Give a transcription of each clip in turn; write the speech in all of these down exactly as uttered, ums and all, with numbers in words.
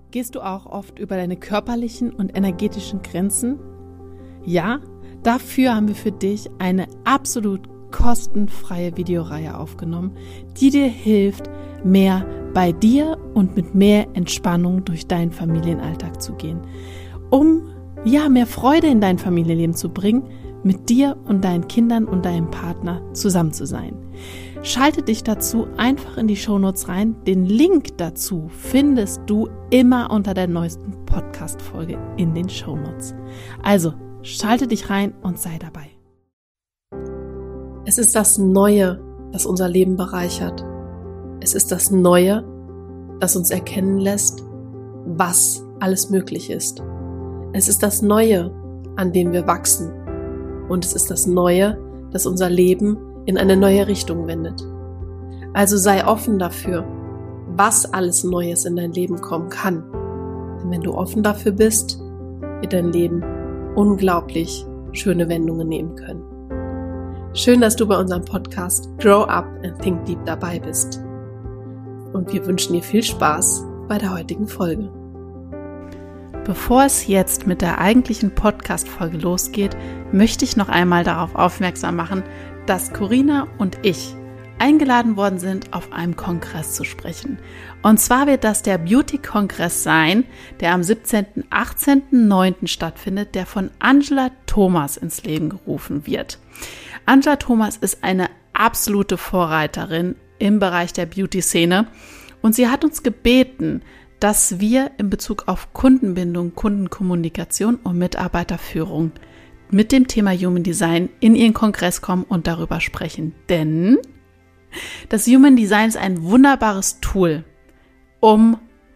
Gehst du auch oft über deine körperlichen und energetischen Grenzen? Ja, dafür haben wir für dich eine absolut kostenfreie Videoreihe aufgenommen, die dir hilft, mehr bei dir und mit mehr Entspannung durch deinen Familienalltag zu gehen, um ja mehr Freude in dein Familienleben zu bringen, mit dir und deinen Kindern und deinem Partner zusammen zu sein. Schalte dich dazu einfach in die Shownotes rein. Den Link dazu findest du immer unter der neuesten Podcast-Folge in den Shownotes. Also, schalte dich rein und sei dabei. Es ist das Neue, das unser Leben bereichert. Es ist das Neue, das uns erkennen lässt, was alles möglich ist. Es ist das Neue, an dem wir wachsen. Und es ist das Neue, das unser Leben in eine neue Richtung wendet. Also sei offen dafür, was alles Neues in dein Leben kommen kann. Denn wenn du offen dafür bist, wird dein Leben unglaublich schöne Wendungen nehmen können. Schön, dass du bei unserem Podcast Grow Up and Think Deep dabei bist. Und wir wünschen dir viel Spaß bei der heutigen Folge. Bevor es jetzt mit der eigentlichen Podcast-Folge losgeht, möchte ich noch einmal darauf aufmerksam machen, dass Corinna und ich eingeladen worden sind, auf einem Kongress zu sprechen. Und zwar wird das der Beauty-Kongress sein, der am siebzehnten, achtzehnten neunten stattfindet, der von Angela Thomas ins Leben gerufen wird. Angela Thomas ist eine absolute Vorreiterin im Bereich der Beauty-Szene und sie hat uns gebeten, dass wir in Bezug auf Kundenbindung, Kundenkommunikation und Mitarbeiterführung mit dem Thema Human Design in ihren Kongress kommen und darüber sprechen. Denn das Human Design ist ein wunderbares Tool, um,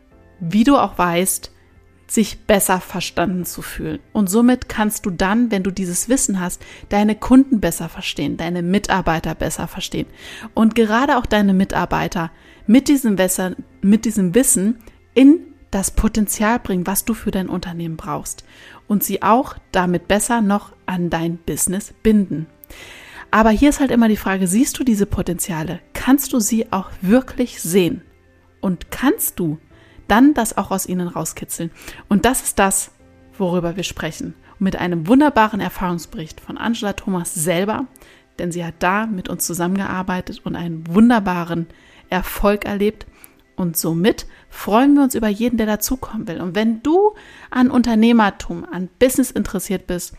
wie du auch weißt, sich besser verstanden zu fühlen. Und somit kannst du dann, wenn du dieses Wissen hast, deine Kunden besser verstehen, deine Mitarbeiter besser verstehen. Und gerade auch deine Mitarbeiter mit diesem Wissen, mit diesem Wissen in das Potenzial bringen, was du für dein Unternehmen brauchst und sie auch damit besser noch an dein Business binden. Aber hier ist halt immer die Frage, siehst du diese Potenziale? Kannst du sie auch wirklich sehen? Und kannst du dann das auch aus ihnen rauskitzeln? Und das ist das, worüber wir sprechen. Und mit einem wunderbaren Erfahrungsbericht von Angela Thomas selber, denn sie hat da mit uns zusammengearbeitet und einen wunderbaren Erfolg erlebt. Und somit freuen wir uns über jeden, der dazukommen will. Und wenn du an Unternehmertum, an Business interessiert bist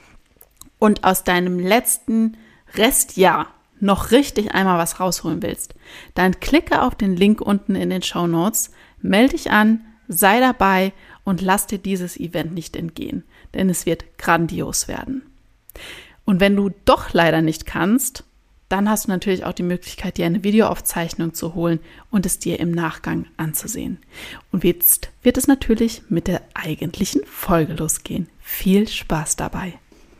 und aus deinem letzten Restjahr noch richtig einmal was rausholen willst, dann klicke auf den Link unten in den Shownotes, melde dich an, sei dabei und lass dir dieses Event nicht entgehen, denn es wird grandios werden. Und wenn du doch leider nicht kannst, dann hast du natürlich auch die Möglichkeit, dir eine Videoaufzeichnung zu holen und es dir im Nachgang anzusehen. Und jetzt wird es natürlich mit der eigentlichen Folge losgehen. Viel Spaß dabei!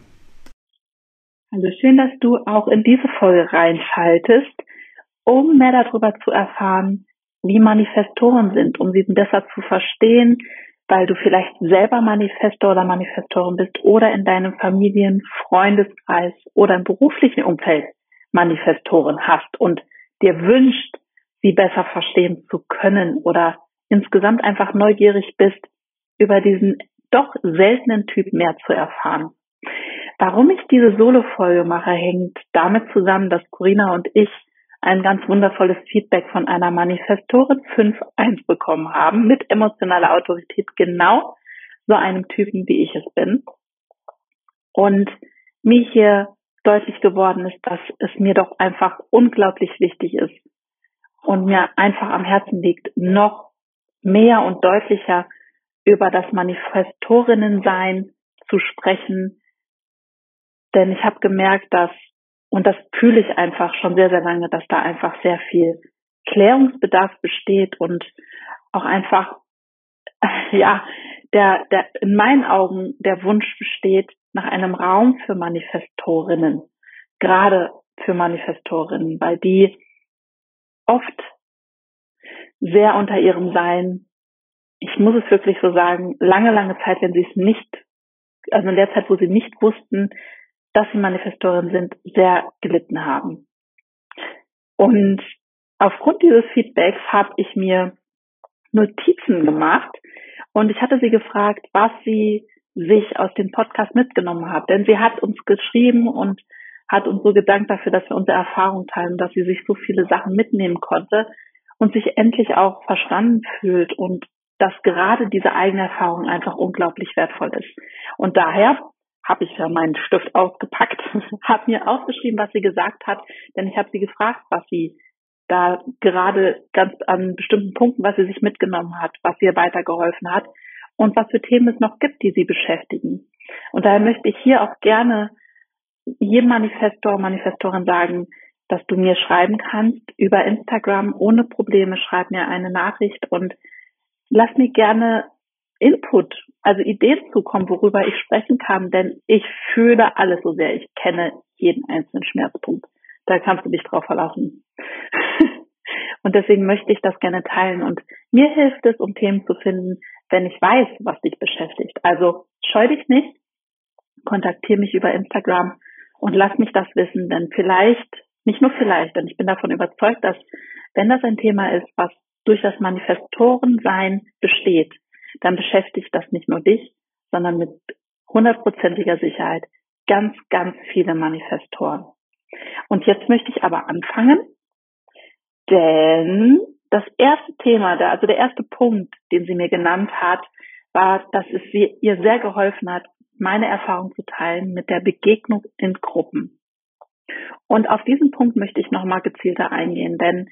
Also schön, dass du auch in diese Folge reinschaltest, um mehr darüber zu erfahren, wie Manifestoren sind, um sie besser zu verstehen, weil du vielleicht selber Manifestor oder Manifestorin bist oder in deinem Familien-, Freundeskreis oder im beruflichen Umfeld Manifestoren hast und dir wünscht, sie besser verstehen zu können oder insgesamt einfach neugierig bist, über diesen doch seltenen Typ mehr zu erfahren. Warum ich diese Solo-Folge mache, hängt damit zusammen, dass Corinna und ich ein ganz wundervolles Feedback von einer Manifestorin fünf eins bekommen haben, mit emotionaler Autorität, genau so einem Typen, wie ich es bin. Und mir hier deutlich geworden ist, dass es mir doch einfach unglaublich wichtig ist und mir einfach am Herzen liegt, noch mehr und deutlicher über das Manifestorinnensein zu sprechen. Denn ich habe gemerkt, dass, und das fühle ich einfach schon sehr, sehr lange, dass da einfach sehr viel Klärungsbedarf besteht und auch einfach, ja, der, der, in meinen Augen der Wunsch besteht nach einem Raum für Manifestorinnen, gerade für Manifestorinnen, weil die oft sehr unter ihrem Sein, ich muss es wirklich so sagen, lange, lange Zeit, wenn sie es nicht, also in der Zeit, wo sie nicht wussten, dass sie Manifestoren sind, sehr gelitten haben. Und aufgrund dieses Feedbacks habe ich mir Notizen gemacht Und ich hatte sie gefragt, was sie sich aus dem Podcast mitgenommen hat. Denn sie hat uns geschrieben und hat uns so gedankt dafür, dass wir unsere Erfahrung teilen, dass sie sich so viele Sachen mitnehmen konnte und sich endlich auch verstanden fühlt und dass gerade diese eigene Erfahrung einfach unglaublich wertvoll ist. Und daher habe ich ja meinen Stift ausgepackt, habe mir aufgeschrieben, was sie gesagt hat, denn ich habe sie gefragt, was sie da gerade ganz an bestimmten Punkten, was sie sich mitgenommen hat, was ihr weitergeholfen hat und was für Themen es noch gibt, die sie beschäftigen. Und daher möchte ich hier auch gerne jedem Manifestor, Manifestorin sagen, dass du mir schreiben kannst über Instagram ohne Probleme. Schreib mir eine Nachricht und lass mir gerne Input, also Ideen zukommen, worüber ich sprechen kann, denn ich fühle alles so sehr. Ich kenne jeden einzelnen Schmerzpunkt. Da kannst du dich drauf verlassen. Und deswegen möchte ich das gerne teilen. Und mir hilft es, um Themen zu finden, wenn ich weiß, was dich beschäftigt. Also scheu dich nicht, kontaktiere mich über Instagram und lass mich das wissen, denn vielleicht, nicht nur vielleicht, denn ich bin davon überzeugt, dass wenn das ein Thema ist, was durch das Manifestorensein besteht, dann beschäftigt das nicht nur dich, sondern mit hundertprozentiger Sicherheit ganz, ganz viele Manifestoren. Und jetzt möchte ich aber anfangen, denn das erste Thema, also der erste Punkt, den sie mir genannt hat, war, dass es ihr sehr geholfen hat, meine Erfahrung zu teilen mit der Begegnung in Gruppen. Und auf diesen Punkt möchte ich nochmal gezielter eingehen, denn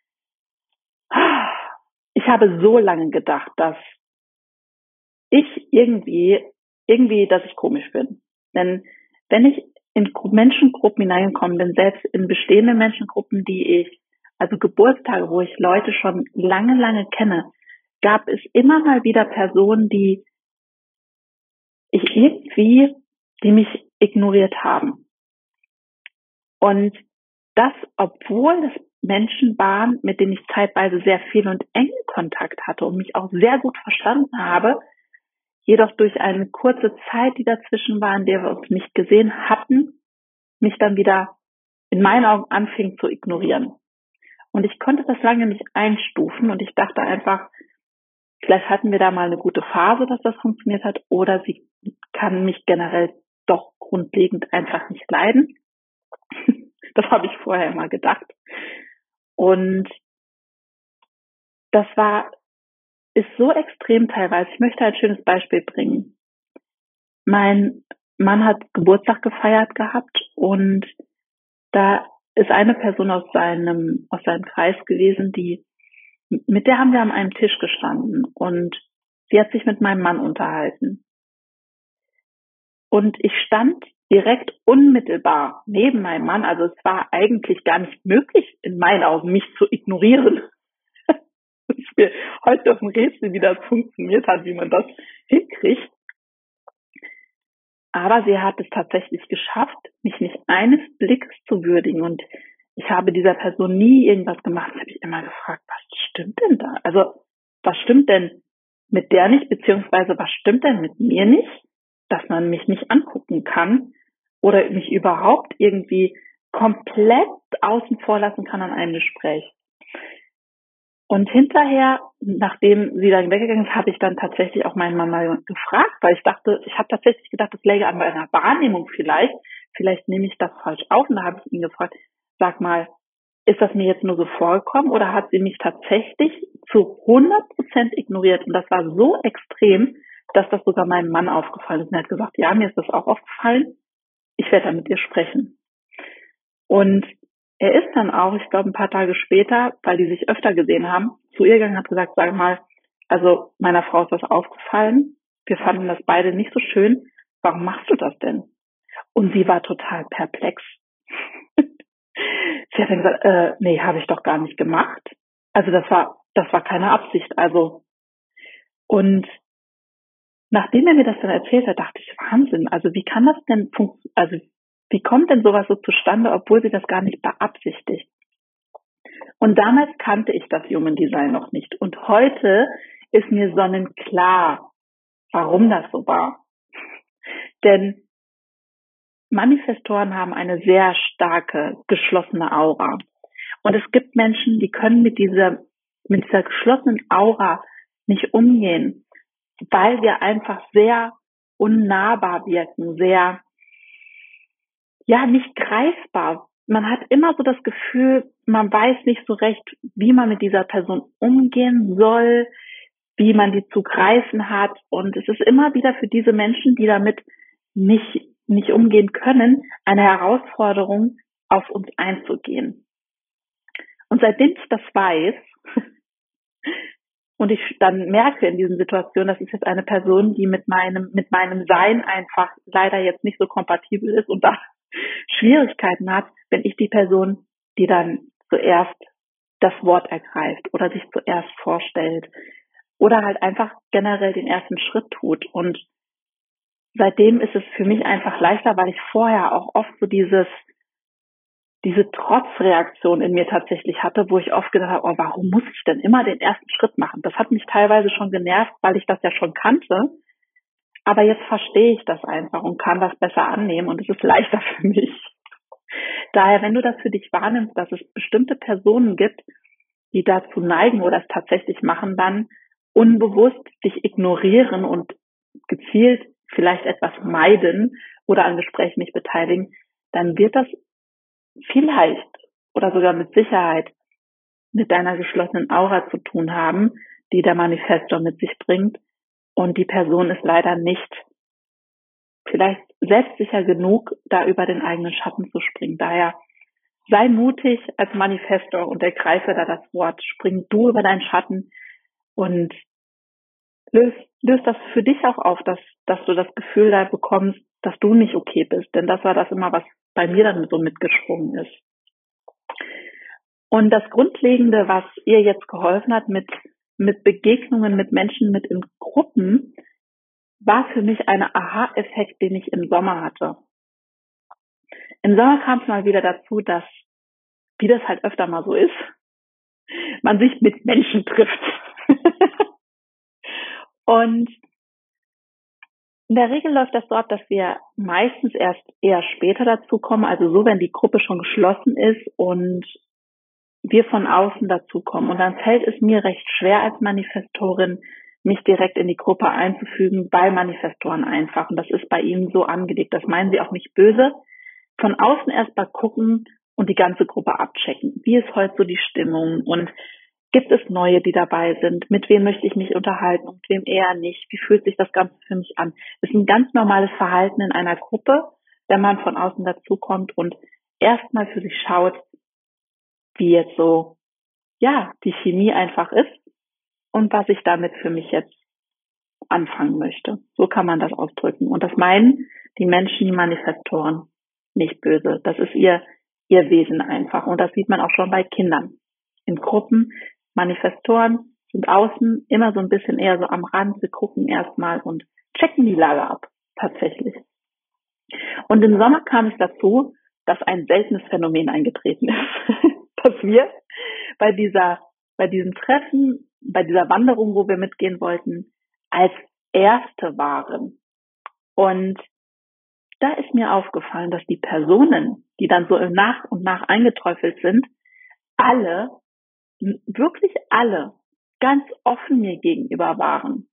ich habe so lange gedacht, dass ich irgendwie, irgendwie, dass ich komisch bin. Denn wenn ich in Menschengruppen hineingekommen bin, selbst in bestehende Menschengruppen, die ich, also Geburtstage, wo ich Leute schon lange, lange kenne, gab es immer mal wieder Personen, die ich irgendwie, die mich ignoriert haben. Und das, obwohl das Menschen waren, mit denen ich zeitweise sehr viel und engen Kontakt hatte und mich auch sehr gut verstanden habe, jedoch durch eine kurze Zeit, die dazwischen war, in der wir uns nicht gesehen hatten, mich dann wieder in meinen Augen anfing zu ignorieren. Und ich konnte das lange nicht einstufen und ich dachte einfach, vielleicht hatten wir da mal eine gute Phase, dass das funktioniert hat, oder sie kann mich generell doch grundlegend einfach nicht leiden. Das habe ich vorher immer gedacht. Und das war, ist so extrem teilweise. Ich möchte ein schönes Beispiel bringen. Mein Mann hat Geburtstag gefeiert gehabt und da ist eine Person aus seinem, aus seinem Kreis gewesen, die, mit der haben wir an einem Tisch gestanden und sie hat sich mit meinem Mann unterhalten. Und ich stand direkt unmittelbar neben meinem Mann, also es war eigentlich gar nicht möglich, in meinen Augen mich zu ignorieren. Das ist mir heute auf dem Rätsel, wie das funktioniert hat, wie man das hinkriegt. Aber sie hat es tatsächlich geschafft, mich nicht eines Blicks zu würdigen. Und ich habe dieser Person nie irgendwas gemacht. Ich habe mich immer gefragt, was stimmt denn da? Also was stimmt denn mit der nicht, beziehungsweise was stimmt denn mit mir nicht, dass man mich nicht angucken kann oder mich überhaupt irgendwie komplett außen vor lassen kann an einem Gespräch. Und hinterher, nachdem sie dann weggegangen ist, habe ich dann tatsächlich auch meinen Mann mal gefragt, weil ich dachte, ich habe tatsächlich gedacht, das läge an meiner Wahrnehmung vielleicht. Vielleicht nehme ich das falsch auf. Und da habe ich ihn gefragt, sag mal, ist das mir jetzt nur so vorgekommen oder hat sie mich tatsächlich zu hundert Prozent ignoriert? Und das war so extrem, dass das sogar meinem Mann aufgefallen ist. Und er hat gesagt, ja, mir ist das auch aufgefallen. Ich werde da mit dir sprechen. Und er ist dann auch, ich glaube, ein paar Tage später, weil die sich öfter gesehen haben, zu ihr gegangen und hat gesagt, sag mal, also meiner Frau ist das aufgefallen. Wir fanden das beide nicht so schön. Warum machst du das denn? Und sie war total perplex. Sie hat dann gesagt, äh, nee, habe ich doch gar nicht gemacht. Also das war, das war keine Absicht. Also, und nachdem er mir das dann erzählt hat, dachte ich, Wahnsinn. Also wie kann das denn funktionieren? Also wie kommt denn sowas so zustande, obwohl sie das gar nicht beabsichtigt? Und damals kannte ich das Human Design noch nicht. Und heute ist mir sonnenklar, warum das so war. Denn Manifestoren haben eine sehr starke, geschlossene Aura. Und es gibt Menschen, die können mit dieser, mit dieser geschlossenen Aura nicht umgehen. weil wir einfach sehr unnahbar wirken, sehr, ja, nicht greifbar. Man hat immer so das Gefühl, man weiß nicht so recht, wie man mit dieser Person umgehen soll, wie man die zu greifen hat. Und es ist immer wieder für diese Menschen, die damit nicht, nicht umgehen können, eine Herausforderung, auf uns einzugehen. Und seitdem ich das weiß und ich dann merke in diesen Situationen, das ist jetzt eine Person, die mit meinem, mit meinem Sein einfach leider jetzt nicht so kompatibel ist und da Schwierigkeiten hat, bin ich die Person, die dann zuerst das Wort ergreift oder sich zuerst vorstellt oder halt einfach generell den ersten Schritt tut. Und seitdem ist es für mich einfach leichter, weil ich vorher auch oft so dieses diese Trotzreaktion in mir tatsächlich hatte, wo ich oft gedacht habe, oh, warum muss ich denn immer den ersten Schritt machen? Das hat mich teilweise schon genervt, weil ich das ja schon kannte. Aber jetzt verstehe ich das einfach und kann das besser annehmen und es ist leichter für mich. Daher, wenn du das für dich wahrnimmst, dass es bestimmte Personen gibt, die dazu neigen oder es tatsächlich machen, dann unbewusst dich ignorieren und gezielt vielleicht etwas meiden oder an Gesprächen nicht beteiligen, dann wird das vielleicht oder sogar mit Sicherheit mit deiner geschlossenen Aura zu tun haben, die der Manifestor mit sich bringt. Und die Person ist leider nicht vielleicht selbstsicher genug, da über den eigenen Schatten zu springen. Daher sei mutig als Manifestor und ergreife da das Wort. Spring du über deinen Schatten und löst, löst das für dich auch auf, dass, dass du das Gefühl da bekommst, dass du nicht okay bist. Denn das war das immer, was bei mir dann so mitgesprungen ist. Und das Grundlegende, was ihr jetzt geholfen hat mit, mit Begegnungen mit Menschen, mit in Gruppen, war für mich ein Aha-Effekt, den ich im Sommer hatte. Im Sommer kam es mal wieder dazu, dass, wie das halt öfter mal so ist, man sich mit Menschen trifft. Und in der Regel läuft das so ab, dass wir meistens erst eher später dazu kommen, also so, wenn die Gruppe schon geschlossen ist und wir von außen dazukommen. Und dann fällt es mir recht schwer als Manifestorin, mich direkt in die Gruppe einzufügen, bei Manifestoren einfach. Und das ist bei ihnen so angelegt. Das meinen sie auch nicht böse. Von außen erst mal gucken und die ganze Gruppe abchecken. Wie ist heute so die Stimmung? Und gibt es Neue, die dabei sind? Mit wem möchte ich mich unterhalten und mit wem eher nicht? Wie fühlt sich das Ganze für mich an? Das ist ein ganz normales Verhalten in einer Gruppe, wenn man von außen dazukommt und erstmal für sich schaut, wie jetzt so, ja, die Chemie einfach ist und was ich damit für mich jetzt anfangen möchte. So kann man das ausdrücken. Und das meinen die Menschen, die Manifestoren, nicht böse. Das ist ihr, ihr Wesen einfach. Und das sieht man auch schon bei Kindern. In Gruppen, Manifestoren sind außen immer so ein bisschen eher so am Rand. Sie gucken erstmal und checken die Lage ab, tatsächlich. Und im Sommer kam es dazu, dass ein seltenes Phänomen eingetreten ist. Dass wir bei dieser, bei diesem Treffen, bei dieser Wanderung, wo wir mitgehen wollten, als Erste waren. Und da ist mir aufgefallen, dass die Personen, die dann so nach und nach eingeträufelt sind, alle, wirklich alle, ganz offen mir gegenüber waren.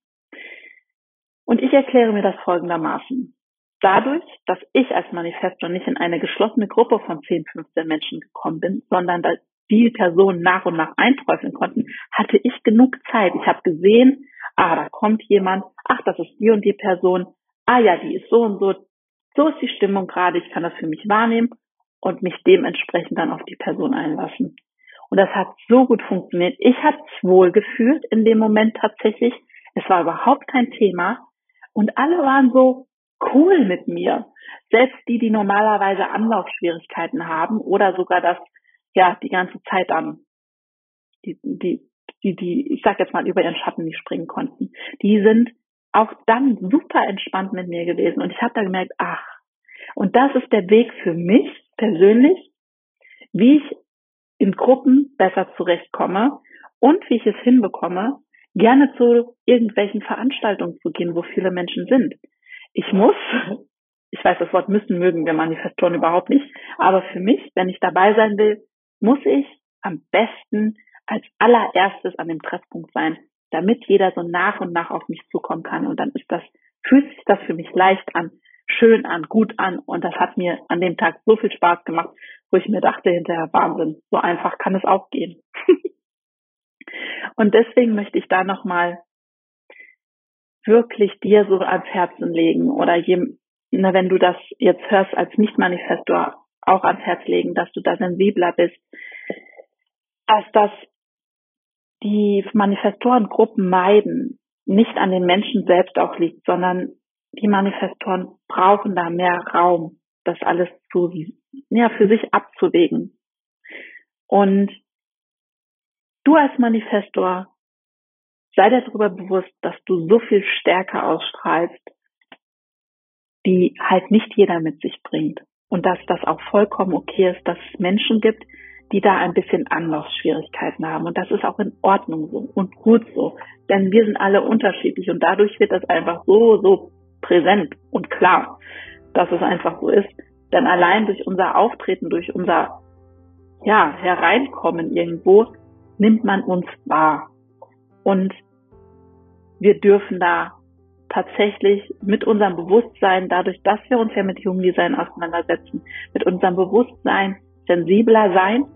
Und ich erkläre mir das folgendermaßen. Dadurch, dass ich als Manifestor nicht in eine geschlossene Gruppe von zehn, fünfzehn Menschen gekommen bin, sondern dass die Personen nach und nach einträufeln konnten, hatte ich genug Zeit. Ich habe gesehen, ah, da kommt jemand, ach, das ist die und die Person, ah ja, die ist so und so, so ist die Stimmung gerade, ich kann das für mich wahrnehmen und mich dementsprechend dann auf die Person einlassen. Und das hat so gut funktioniert. Ich habe es wohl gefühlt in dem Moment tatsächlich. Es war überhaupt kein Thema und alle waren so cool mit mir. Selbst die, die normalerweise Anlaufschwierigkeiten haben oder sogar das, ja, die ganze Zeit an, die, die, die, die, ich sag jetzt mal, über ihren Schatten nicht springen konnten. Die sind auch dann super entspannt mit mir gewesen. Und ich habe da gemerkt, ach, und das ist der Weg für mich persönlich, wie ich in Gruppen besser zurechtkomme und wie ich es hinbekomme, gerne zu irgendwelchen Veranstaltungen zu gehen, wo viele Menschen sind. Ich muss, ich weiß, das Wort müssen mögen wir Manifestoren überhaupt nicht, aber für mich, wenn ich dabei sein will, muss ich am besten als allererstes an dem Treffpunkt sein, damit jeder so nach und nach auf mich zukommen kann. Und dann ist das, fühlt sich das für mich leicht an, schön an, gut an. Und das hat mir an dem Tag so viel Spaß gemacht, wo ich mir dachte hinterher, Wahnsinn, so einfach kann es auch gehen. Und deswegen möchte ich da nochmal wirklich dir so ans Herzen legen oder je, na, wenn du das jetzt hörst als Nicht-Manifestor, auch ans Herz legen, dass du da sensibler bist, dass das die Manifestorengruppen meiden, nicht an den Menschen selbst auch liegt, sondern die Manifestoren brauchen da mehr Raum, das alles zu, ja, für sich abzuwägen. Und du als Manifestor, sei dir darüber bewusst, dass du so viel Stärke ausstrahlst, die halt nicht jeder mit sich bringt. Und dass das auch vollkommen okay ist, dass es Menschen gibt, die da ein bisschen Anlaufschwierigkeiten haben. Und das ist auch in Ordnung so und gut so. Denn wir sind alle unterschiedlich und dadurch wird das einfach so, so präsent und klar, dass es einfach so ist. Denn allein durch unser Auftreten, durch unser, ja, Hereinkommen irgendwo, nimmt man uns wahr. Und wir dürfen da tatsächlich mit unserem Bewusstsein, dadurch, dass wir uns ja mit Human Design auseinandersetzen, mit unserem Bewusstsein sensibler sein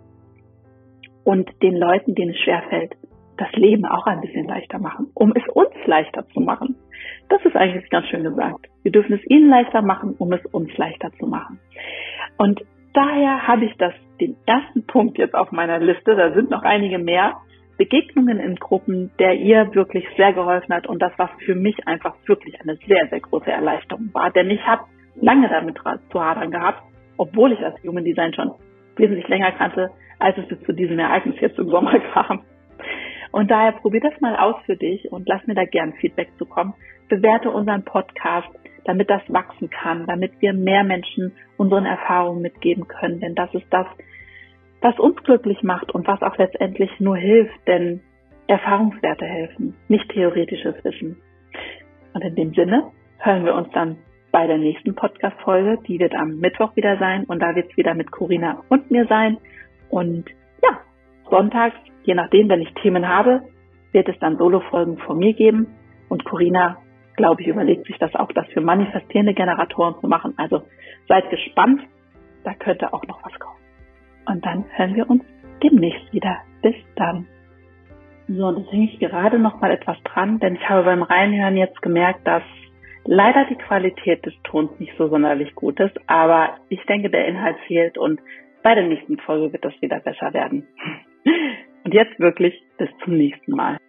und den Leuten, denen es schwerfällt, das Leben auch ein bisschen leichter machen, um es uns leichter zu machen. Das ist eigentlich ganz schön gesagt. Wir dürfen es ihnen leichter machen, um es uns leichter zu machen. Und daher habe ich das, den ersten Punkt jetzt auf meiner Liste, da sind noch einige mehr, Begegnungen in Gruppen, der ihr wirklich sehr geholfen hat und das, was für mich einfach wirklich eine sehr, sehr große Erleichterung war. Denn ich habe lange damit zu hadern gehabt, obwohl ich das Human Design schon wesentlich länger kannte, als es bis zu diesem Ereignis jetzt im Sommer kam. Und daher probier das mal aus für dich und lass mir da gern Feedback zukommen. Bewerte unseren Podcast, damit das wachsen kann, damit wir mehr Menschen unseren Erfahrungen mitgeben können. Denn das ist das, was uns glücklich macht und was auch letztendlich nur hilft, denn Erfahrungswerte helfen, nicht theoretisches Wissen. Und in dem Sinne hören wir uns dann bei der nächsten Podcast-Folge, die wird am Mittwoch wieder sein und da wird es wieder mit Corinna und mir sein. Und ja, sonntags, je nachdem, wenn ich Themen habe, wird es dann Solo-Folgen von mir geben und Corinna, glaube ich, überlegt sich das auch, das für manifestierende Generatoren zu machen. Also seid gespannt, da könnte auch noch was kommen. Und dann hören wir uns demnächst wieder. Bis dann. So, und jetzt hänge ich gerade noch mal etwas dran, denn ich habe beim Reinhören jetzt gemerkt, dass leider die Qualität des Tons nicht so sonderlich gut ist, aber ich denke, der Inhalt fehlt und bei der nächsten Folge wird das wieder besser werden. Und jetzt wirklich bis zum nächsten Mal.